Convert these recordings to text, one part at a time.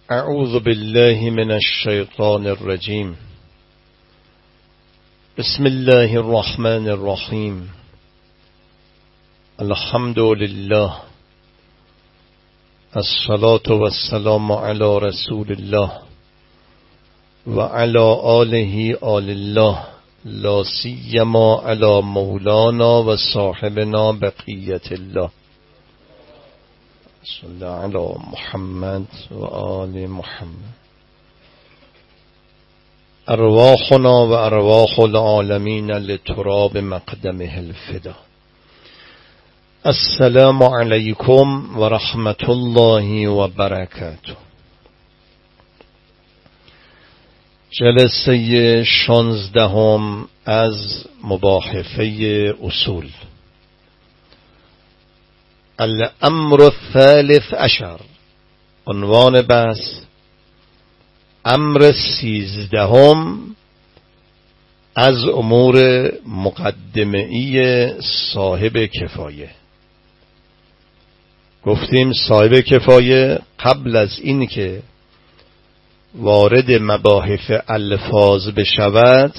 اعوذ بالله من الشیطان الرجیم. بسم الله الرحمن الرحیم. الحمد لله، الصلاة والسلام علی رسول الله و علی آله آل الله، لا سیما علی مولانا و صاحبنا بقیت الله. صلی علی محمد و آل محمد. ارواحنا و ارواح العالمین لتراب مقدمه الفدا. السلام علیکم و رحمت الله و برکاته. جلسه 16 از مباحثه اصول. الامر الثالث عشر. عنوان بحث امر 13 از امور مقدمه‌ای صاحب کفایه. گفتیم صاحب کفایه قبل از این که وارد مباحث الفاظ بشود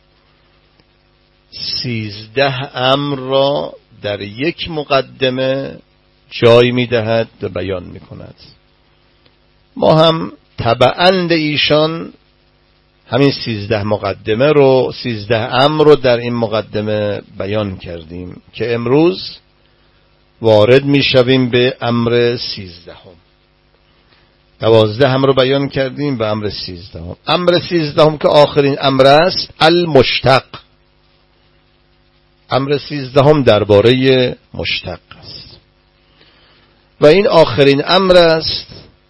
13 امر را در یک مقدمه جای می‌دهد و بیان می‌کند. ما هم تبعاً ایشان همین 13 مقدمه رو 13 امر رو در این مقدمه بیان کردیم که امروز وارد می‌شویم به امر 13. 12 امر رو بیان کردیم به امر 13. امر 13 که آخرین امر است، المشتق. امر 13 درباره مشتق است و این آخرین امر است.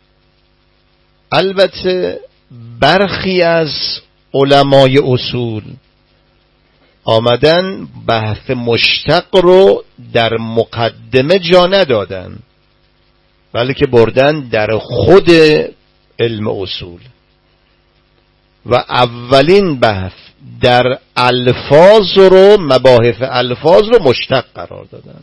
البته برخی از علمای اصول آمدن بحث مشتق رو در مقدمه جا ندادن، بلکه بردن در خود علم اصول و اولین بحث در الفاظ رو، مباحث الفاظ رو مشتق قرار دادن.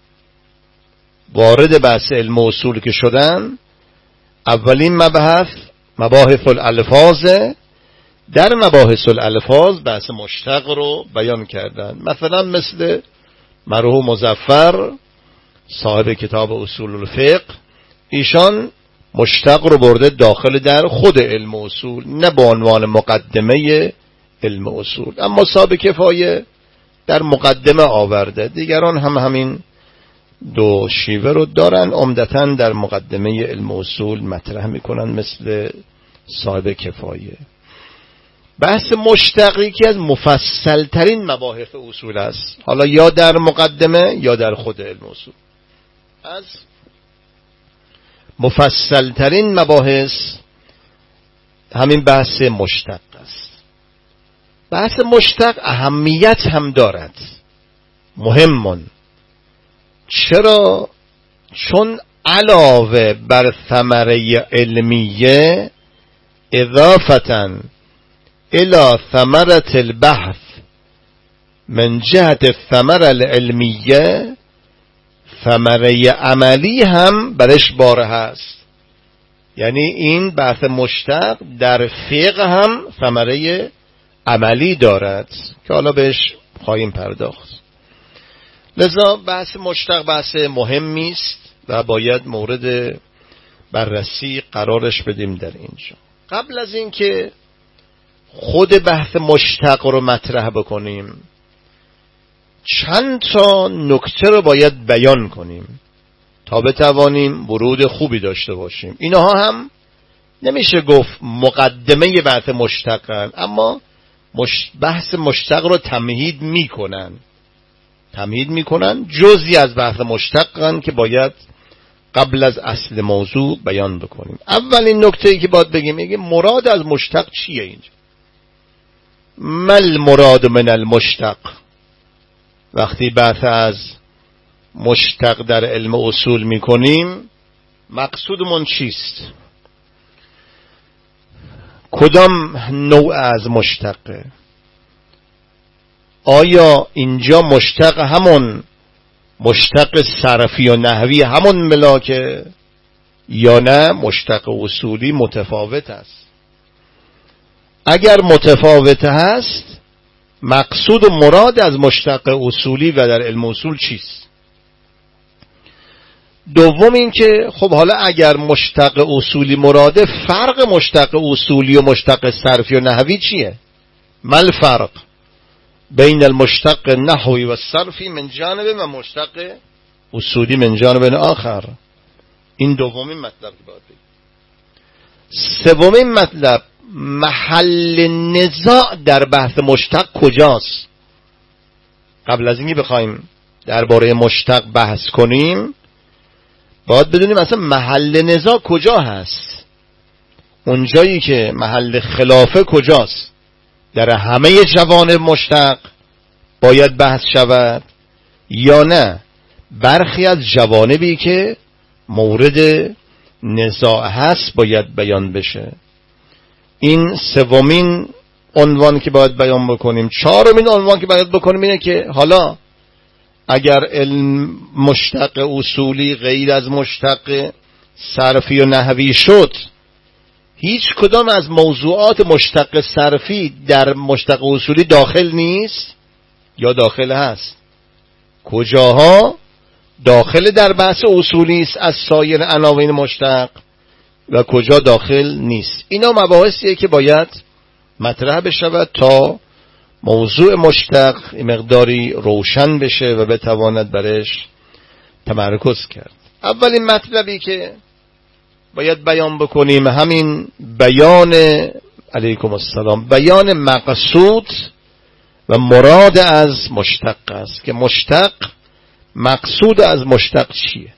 وارد بحث علم اصول که شدن، اولین مباحث الالفاظ، در مباحث الالفاظ بحث مشتق رو بیان کردن. مثلا مثل مرحوم مظفر صاحب کتاب اصول الفقه، ایشان مشتق رو برده داخل در خود علم اصول، نه به عنوان مقدمه علم اصول. اما صاحب کفایه در مقدمه آورده. دیگران هم همین دو شیوه رو دارن، عمدتاً در مقدمه علم اصول مطرح میکنن مثل صاحب کفایه. بحث مشتقی که از مفصل ترین مباحث اصول است، حالا یا در مقدمه یا در خود علم اصول. از مفصل ترین مباحث همین بحث مشتق است. بحث مشتق اهمیت هم دارد، مهمون. چرا؟ چون علاوه بر ثمره علمیه، اضافةً الى ثمرة البحث من جهت الثمره العلمیه، ثمره عملی هم برش باره هست. یعنی این بحث مشتق در فقه هم ثمره عملی دارد که حالا بهش خواهیم پرداخت. لذا بحث مشتق بحث مهمی است و باید مورد بررسی قرارش بدیم در اینجا. قبل از اینکه خود بحث مشتق رو مطرح بکنیم، چند تا نکته رو باید بیان کنیم تا بتوانیم ورود خوبی داشته باشیم. اینها هم نمیشه گفت مقدمه بحث مشتقن، اما بحث مشتق رو تمهید میکنن، جزئی از بحث مشتقن که باید قبل از اصل موضوع بیان بکنیم. اولین نکته‌ای که باید بگیم مراد از مشتق چیه اینجا؟ مل مراد من المشتق. وقتی بحث از مشتق در علم اصول میکنیم، مقصودمون چیست؟ کدام نوع از مشتقه؟ آیا اینجا مشتق همون مشتق صرفی و نحوی همون ملاکه یا نه مشتق اصولی متفاوت است؟ اگر متفاوت هست مقصود و مراد از مشتق اصولی و در علم اصول چیست؟ دوم این که خب حالا اگر مشتق اصولی مراده، فرق مشتق اصولی و مشتق صرفی و نحوی چیه؟ ما الفرق بین المشتق نحوی و صرفی من جانب و مشتق اصولی من جانب آخر؟ این دومین مطلب که باید بگیم. سومین مطلب، محل نزاع در بحث مشتق کجاست؟ قبل از اینکه بخوایم درباره مشتق بحث کنیم باید بدونیم اصلا محل نزاع کجا هست. اونجایی که محل خلافه کجاست؟ در همه جوانب مشتق باید بحث شود یا نه برخی از جوانبی که مورد نزاع هست باید بیان بشه؟ این سومین عنوان که باید بیان بکنیم. چهارمین عنوان که باید بکنیم اینه که حالا اگر علم مشتق اصولی غیر از مشتق صرفی و نحوی شد، هیچ کدام از موضوعات مشتق صرفی در مشتق اصولی داخل نیست یا داخل هست؟ کجاها داخل در بحث اصولی است از سایر عناوین مشتق و کجا داخل نیست؟ اینا مباحثیه که باید مطرح بشود تا موضوع مشتق مقداری روشن بشه و بتواند برش تمرکز کرد. اولین مطلبی که باید بیان بکنیم همین بیان، علیکم السلام، بیان مقصود و مراد از مشتق است که مشتق، مقصود از مشتق چیه.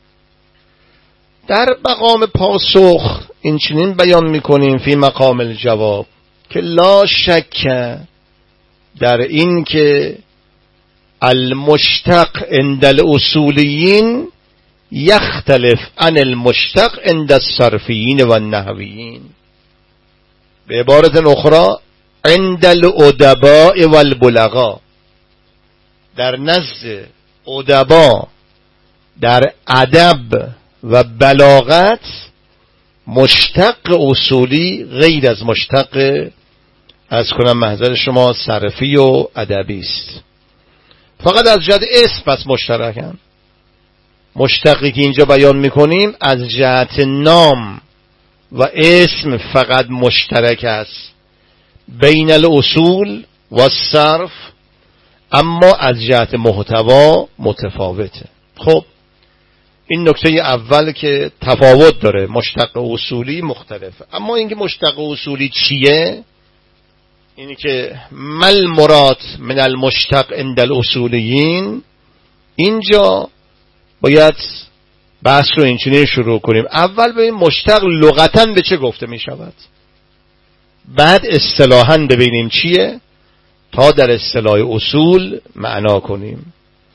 در مقام پاسخ این چنین بیان میکنیم فی مقام الجواب که لا شک در این که المشتق عند الاصولیین یختلف عن المشتق عند الصرفیین و النحویین. به عبارت اخرى عند الادباء و البلغاء، در نزد ادبا در ادب و بلاغت مشتق اصولی غیر از مشتق از کنم محضر شما صرفی و ادبی است. فقط از جهت اسم پس مشترکن. مشتقی که اینجا بیان میکنیم از جهت نام و اسم فقط مشترک است بین الاصول و الصرف، اما از جهت محتوا متفاوته. خب این نکته اول که تفاوت داره، مشتق اصولی مختلفه. اما اینکه مشتق اصولی چیه، اینی که مل مراد من المشتق عند الاصولیین، اینجا باید بحث رو اینچنین شروع کنیم. اول ببینیم مشتق لغتاً به چه گفته می شود، بعد اصطلاحاً ببینیم چیه تا در اصطلاح اصول معنا کنیم.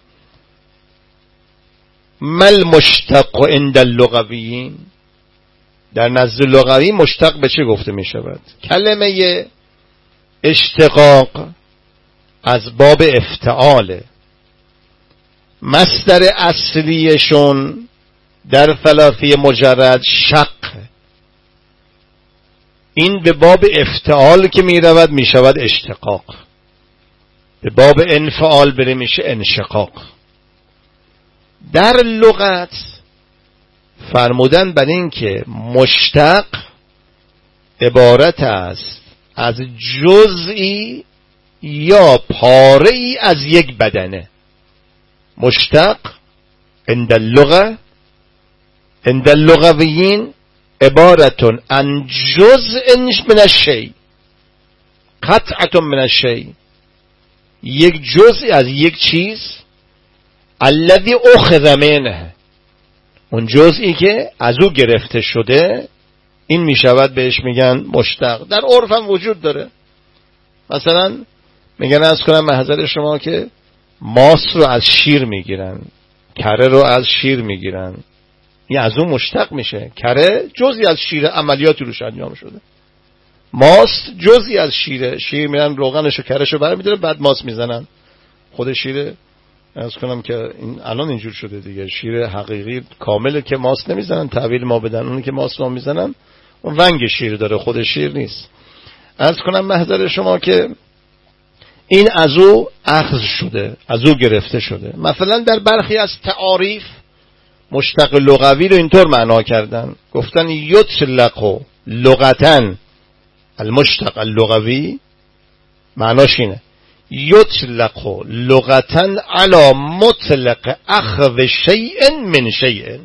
مل مشتق عند اللغویین، در نزد لغوی مشتق به چه گفته می شود؟ کلمه اشتقاق از باب افتعال، مصدر اصلیشون در ثلاثی مجرد شق، این به باب افتعال که می رود می شود اشتقاق، به باب انفعال بره میشه انشقاق. در لغت فرمودن بر این که مشتق عبارت است از جزئی یا پاره‌ای از یک بدنه. مشتق عند اللغة عند اللغویین عبارتون عن جزء من الشیء، قطعة من الشیء، یک جزئی از یک چیز، الذي اخذ منه، اون جزئی که از او گرفته شده، این می شود بهش میگن مشتق. در عرف هم وجود داره. مثلا میگن از کنم محضر شما که ماست رو از شیر میگیرن، کره رو از شیر میگیرن، این از اون مشتق میشه. کره جزئی از شیر، عملیاتی روش انجام شده. ماست جزئی از شیره، شیر میرن روغنشو کرهشو برمی‌دارن بعد ماست میزنن، خود شیر عرض کنم که این الان اینجور شده دیگه، شیر حقیقی کامله که ماست نمیزنن، تحویل ما بدن، اونی که ماست ما میزنن اون رنگ شیر داره، خود شیر نیست. عرض کنم محضر شما که این از او اخذ شده، از او گرفته شده. مثلا در برخی از تعاریف مشتق لغوی رو اینطور معنا کردن، گفتن یطلق لغتن المشتق اللغوی، معناش اینه یطلق لغتن علی مطلق اخذ شیء من شیء،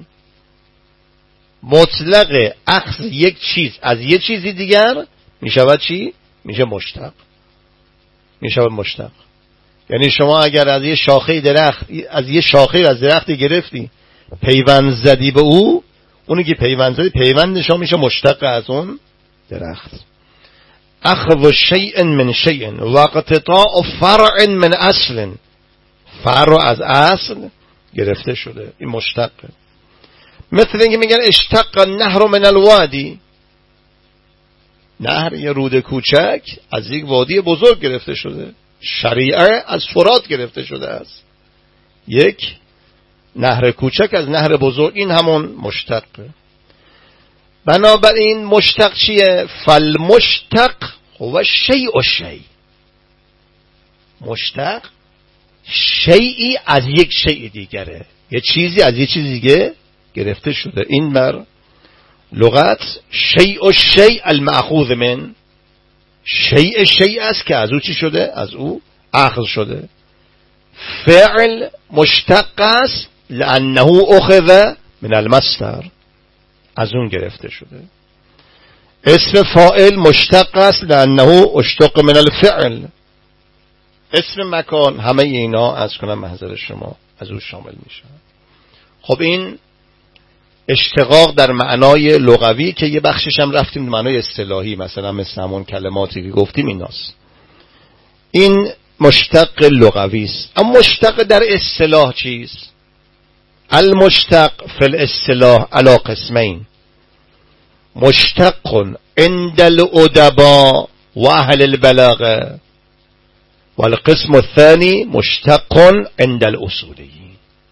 مطلق اخذ یک چیز از یک چیزی دیگر میشود چی؟ میشه مشتق، میشود مشتق. یعنی شما اگر از یه شاخه درخت، از یه شاخه از درختی گرفتی پیوند زدی به او، اونی که پیوند زدی پیوندش میشه مشتق از اون درخت. اخذ شیء من شیء و اقتطاع فرع من اصل، فرع از اصل گرفته شده، این مشتقه. مثل اینکه میگن اشتق النهر من الوادی، نهر یه رود کوچک از یک وادی بزرگ گرفته شده، شریعه از فرات گرفته شده است، یک نهر کوچک از نهر بزرگ، این همون مشتقه. بنابراین مشتق چیه؟ فالمشتق هو شیء الشیء، مشتق شیئی از یک شیء دیگره، یه چیزی از یه چیز دیگه گرفته شده. این بر لغت شیء الشیء المأخوذ من، شیء شیء است که از او چی شده؟ از او اخذ شده. فعل مشتق است لانه اخذ من المصدر، از اون گرفته شده. اسم فاعل مشتق است لانه اشتق من الفعل. اسم مکان، همه اینا از کنم محضر شما از او شامل میشه. خب این اشتقاق در معنای لغوی که یه بخشش هم رفتیم در معنای اصطلاحی، مثلا مثل همون کلماتی که گفتیم ایناست. این مشتق لغوی است. اما مشتق در اصطلاح چیست؟ المشتق فی الاصطلاح علی قسمین، مشتق عند الادباء و اهل البلاغه، والقسم الثاني مشتق عند الاصولیین.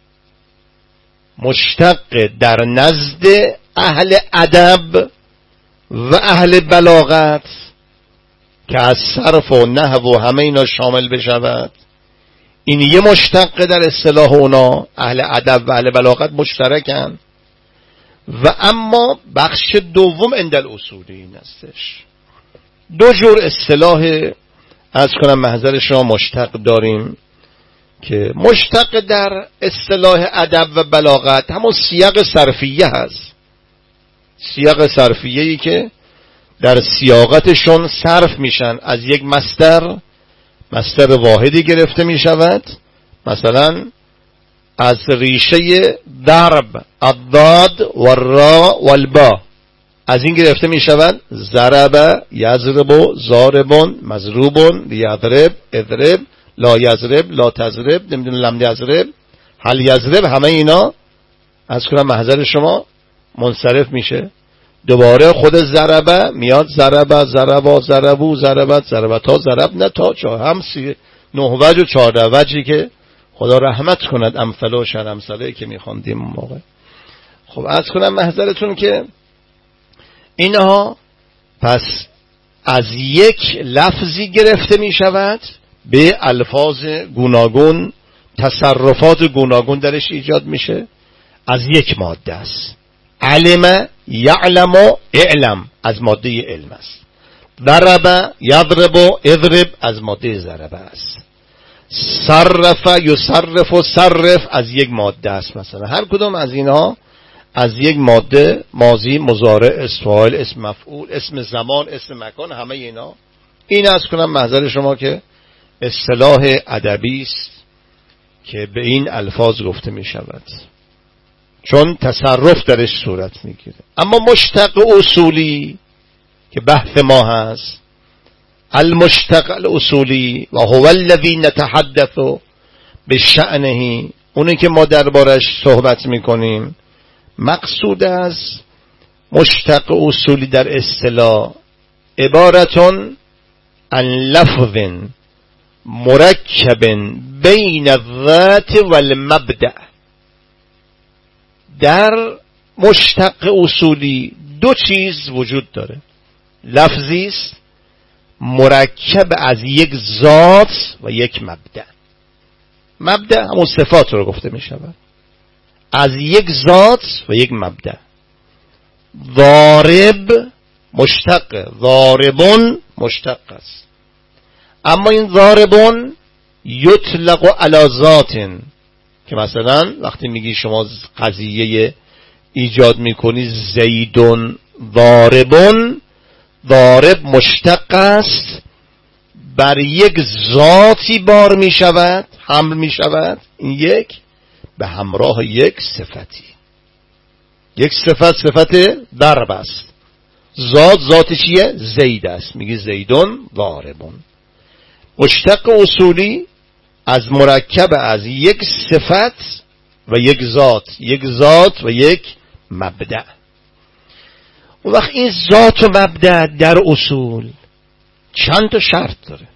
مشتق در نزد اهل ادب و اهل بلاغت که از صرف و نحو و همه اینا شامل بشود، این یه مشتق در اصطلاح اونا، اهل ادب و اهل بلاغت مشترکن. و اما بخش دوم عند الاصولیین هستش. دو جور اصطلاح از کنم محضر شما مشتق داریم که مشتق در اصطلاح ادب و بلاغت همون سیاق صرفیه هست، سیاق صرفیه‌ای که در سیاقتشون صرف میشن، از یک مصدر واحدی گرفته می شود. مثلا از ریشه ضرب، الضاد و الراء و البا، از این گرفته می شود ضرب، یضرب، ضارب، مضروب، لیضرب، اضرب، لا یضرب، لا تضرب، نمیدونم لم یضرب، هل یضرب، همه اینا از کنم محضر شما منصرف میشه. دوباره خود ضربه میاد، ضربه، ضربا، ضربو، ضربت، ضربتا، ضربنا، تا هم 9 وجه و 14 وجهی که خدا رحمت کند امثله و شر امثله که میخواندیم اون موقع. خب عرض کنم محضرتون که اینها پس از یک لفظی گرفته می شود، به الفاظ گوناگون، تصرفات گوناگون درش ایجاد میشه. از یک ماده است. علم، یعلم و اعلم از ماده علم است. ضرب، یضرب و اضرب از ماده ضرب است. صرف، یصرف و صرف از یک ماده است. مثلا هر کدوم از اینها از یک ماده، ماضی، مضارع، اسم فاعل، اسم مفعول، اسم زمان، اسم مکان، همه اینا. این از کنم محضر شما که اصطلاح ادبی است که به این الفاظ گفته می شود، چون تصرف درش صورت میگیره. اما مشتق اصولی که بحث ما هست، المشتق الاصولی و هو الذی نتحدث بشأنه، اونی که ما دربارش صحبت میکنیم، مقصود از مشتق اصولی در اصطلاح عبارتون عن لفظ مرکب بین الذات والمبدأ. در مشتق اصولی دو چیز وجود داره. لفظی است مرکب از یک ذات و یک مبدأ. مبدأ همون صفات رو گفته می شود، از یک ذات و یک مبدأ. ضارب مشتق، ضاربون مشتق است، اما این ضاربون یطلق علی ذات، که مثلا وقتی میگی شما قضیه ایجاد میکنی زیدون ضاربون، ضارب مشتق است، بر یک ذاتی بار می شود، حمل می شود، این یک به همراه یک صفتی. یک صفت ضرب است، ذات چیه؟ زید است، میگی زیدون ضاربون. مشتق اصولی از مرکب از یک صفت و یک ذات و یک مبدأ. اون وقت این ذات و مبدأ در اصول چند تا شرط داره،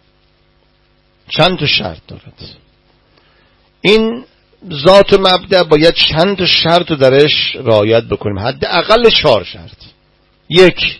این ذات و مبدأ باید چند تا شرط رو درش رعایت بکنیم، حداقل 4 شرط. یک،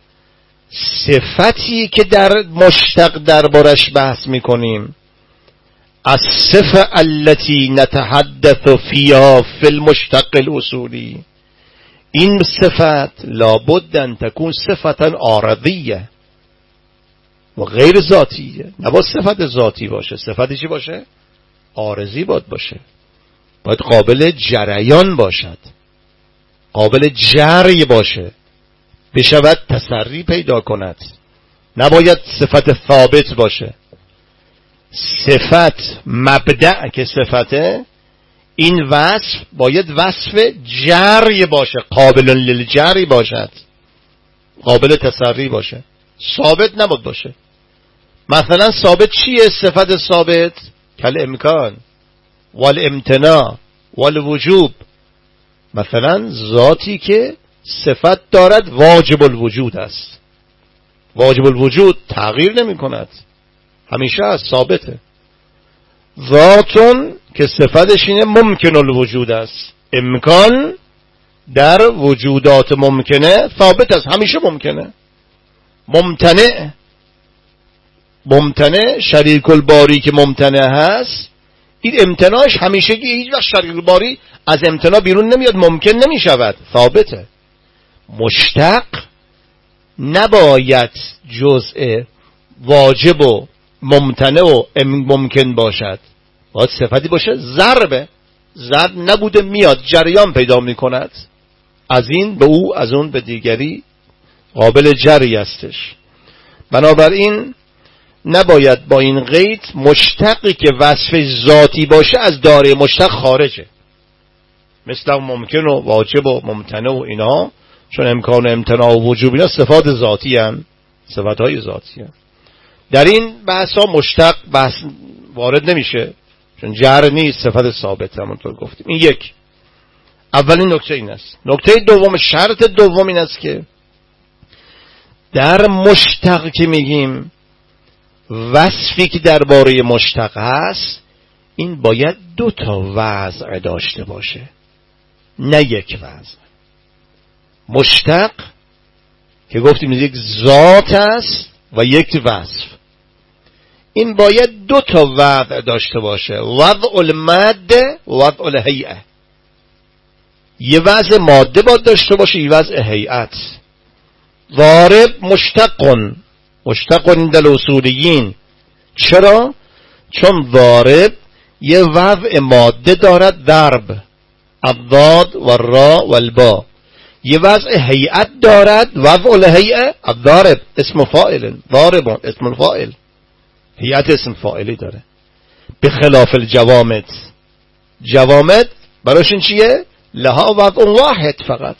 صفتی که در مشتق دربارش بحث میکنیم، الصفه التي نتحدث فيها في المشتق الاصولی، این صفت لابد ان تكون صفتا عارضیه و غیر ذاتیه. نباید صفت ذاتی باشه، صفتی چی باشه؟ عارضی باشه، باید قابل جریان باشد، قابل جری باشه، بشود تسری پیدا کند. نباید صفت ثابت باشه. صفت مبدأ که صفته، این وصف باید وصف جری باشه، قابل للجری باشد، قابل تسری باشه، ثابت نباید باشه. مثلا ثابت چیه؟ صفت ثابت کل امکان والامتناع والوجوب. مثلا ذاتی که صفت دارد واجب الوجود است، واجب الوجود تغییر نمی کند، همیشه از ثابته. ذاتون که صفتش اینه ممکن الوجود است، امکان در وجودات ممکنه ثابت است، همیشه ممکنه. ممتنع شریک الباری که ممتنع هست، این امتناعش همیشگی، هیچ وقت شریک الباری از امتناع بیرون نمیاد، ممکن نمی شود، ثابته. مشتق نباید جزء واجب و ممتنع و ممکن باشد، باید صفتی باشه ضرب نبوده میاد، جریان پیدا می کند، از این به او، از اون به دیگری، قابل جری هستش. بنابراین نباید با این قید مشتقی که وصف ذاتی باشه از دایره مشتق خارجه، مثل ممکن و واجب و ممتنع و اینا، چون امکان و امتناع و وجوب اینا صفات ذاتی هستند، صفاتهای ذاتی هستند. در این بحثا مشتق بحث وارد نمیشه، چون جر نیست، صفت ثابت همونطور گفتیم. این یک، اولین نکته این است. نکته دوم، شرط دوم این است که در مشتق که میگیم وصفی که درباره مشتق هست، این باید 2 وضع داشته باشه، نه یک وضع. مشتق که گفتیم یک ذات است و یک وصف، این باید 2 وضع داشته باشه، وضع الماده و وضع الهیئه. یه وضع ماده باید داشته باشه، یه وضع هیئت. ضارب مشتق عند الاصولیین. چرا؟ چون ضارب یه وضع ماده دارد، ضرب، الضاد و الراء و البا. یه وضع هیئت دارد، وضع الهیئه الضارب، اسم فاعل، ضارب اسم الفاعل، هیئت اسم فاعلی داره. به خلاف الجوامد، جوامد براشون چیه؟ لها وضع واحد فقط،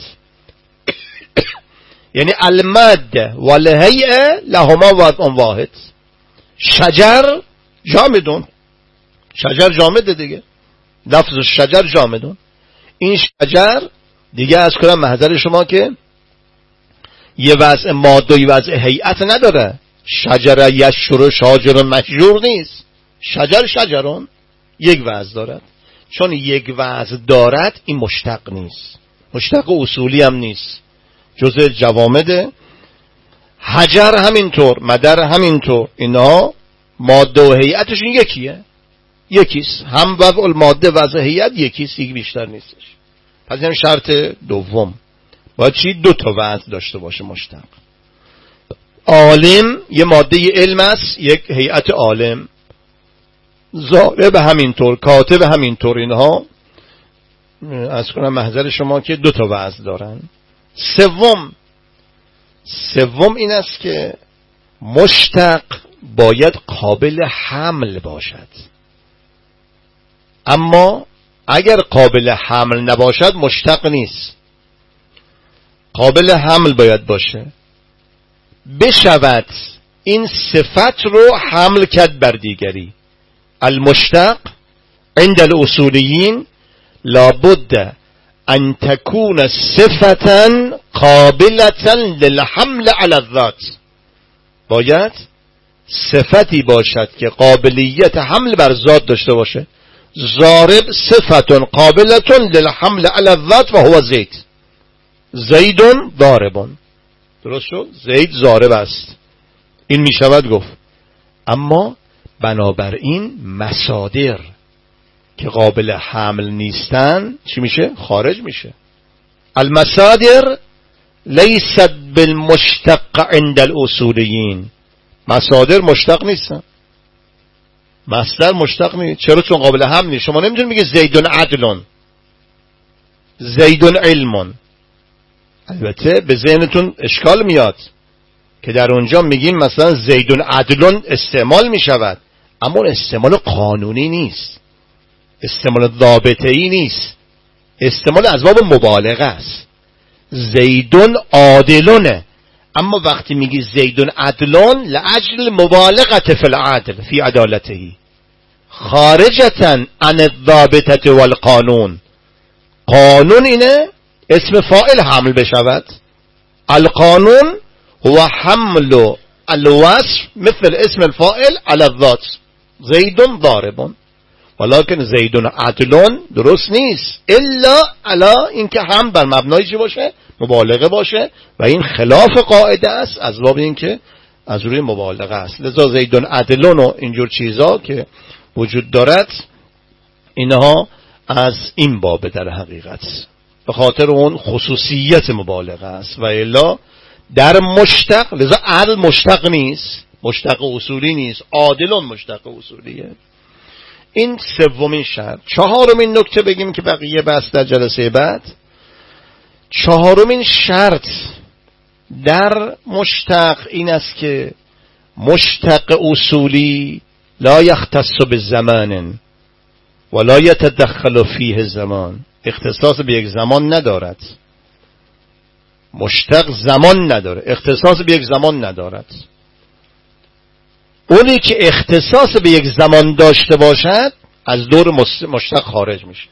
یعنی الماده و الهیئه لهما وضع واحد. شجر جامدون، شجر جامده دیگه، لفظ شجر جامدون. این شجر دیگه از کنم محضر شما که یه وضع ماده و یه وضع هیئت نداره. شجر یشجر شاجر مشجور نیست، شجرون یک وزن دارد. چون یک وزن دارد این مشتق نیست، مشتق اصولی هم نیست، جزء جوامده. حجر همینطور، مدر همینطور، اینا ماده و هیئتشون یکیست، هم وضع الماده وضع هیئت یکیست، یک بیشتر نیستش. پس این شرط دوم، باید چی؟ 2 تا وزن داشته باشه مشتق. عالم یه ماده علم است، یک هیئت عالم. ضارب همینطور، کاتب همینطور، اینها از کنم محضر شما که 2 تا وزن دارن. سوم این است که مشتق باید قابل حمل باشد. اما اگر قابل حمل نباشد مشتق نیست. قابل حمل باید باشه، بشود این صفت رو حمل کرد بر دیگری. المشتق عند الاصولیین لابد ان تكون صفتا قابلتا للحمل على الذات. باید صفتی باشد که قابلیت حمل بر ذات داشته باشه. ضارب صفت قابلة للحمل على الذات و هو زید ضارب. درست شد؟ زید ضارب است، این می شود گفت. اما بنابراین مصادر که قابل حمل نیستن چی میشه؟ خارج میشه. المصادر لیست بالمشتق عند الاصولیین. مصادر مشتق نیستن، مصدر مشتق نیست. چرا؟ چون قابل حمل نیست. شما نمیتونید بگید زیدون عدلون، زیدون علمون. البته به ذهنتون اشکال میاد که در اونجا میگیم مثلا زیدون عدلون استعمال میشود، اما استعمال قانونی نیست، استعمال ضابطه‌ای نیست، استعمال از باب مبالغه است. زیدون عادلونه، اما وقتی میگی زیدون عدلون لاجل مبالغه فی العدل فی عدالته، خارجتا عن الضابطه والقانون. قانون اینه اسم فاعل حمل بشود. القانون هو حمل الوصف مثل اسم الفاعل على الذات. زید ضارب، ولكن زید عدلون درست نیست الا علی اینکه هم بر مبنای چی باشه؟ مبالغه باشه، و این خلاف قاعده است از باب اینکه از روی مبالغه است. لذا زید عدلون و اینجور چیزا که وجود دارد اینها از این باب در حقیقت، به خاطر اون خصوصیت مبالغه است. و الا در مشتق، لذا عدل مشتق نیست، مشتق اصولی نیست، عادلون مشتق اصولیه. این سومین شرط. چهارمین نکته بگیم که بقیه بحث در جلسه بعد. چهارمین شرط در مشتق این است که مشتق اصولی لا یختص بالزمان ولا یتدخل فیه زمان. اختصاص به یک زمان ندارد. مشتق زمان نداره، اختصاص به یک زمان ندارد. اونی که اختصاص به یک زمان داشته باشد از دور مشتق خارج میشه،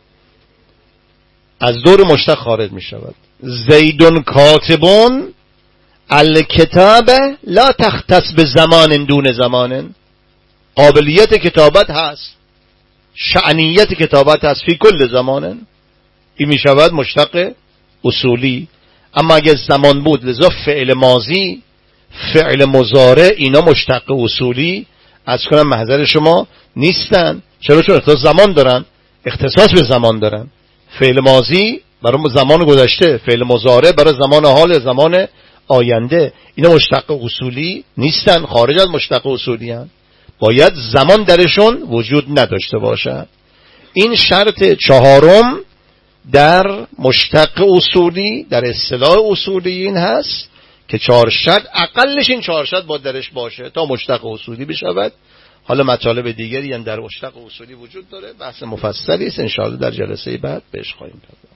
از دور مشتق خارج میشود. زیدون کاتبون، الکتاب لا تختص به زمان دون زمان. قابلیت کتابت هست، شأنیت کتابت هست فی کل زمان، این میشود مشتق اصولی. اما اگر زمان بود، لذا فعل ماضی، فعل مضارع، اینا مشتق اصولی از کنم محضر شما نیستن. چرا؟ چون اختصاص زمان دارن، اختصاص به زمان دارن. فعل ماضی برای زمان گذشته، فعل مضارع برای زمان حال، زمان آینده. اینا مشتق اصولی نیستن، خارج از مشتق اصولی هستند. باید زمان درشون وجود نداشته باشد. این شرط چهارم در مشتق اصولی، در اصطلاح اصولیین هست که 4 شرط، اقلش این 4 شرط باید درش باشه تا مشتق اصولی بشود. حالا مطالب دیگری هم در مشتق اصولی وجود داره، بحث مفصلی است، انشاءالله در جلسه بعد بهش خواهیم پرداخت.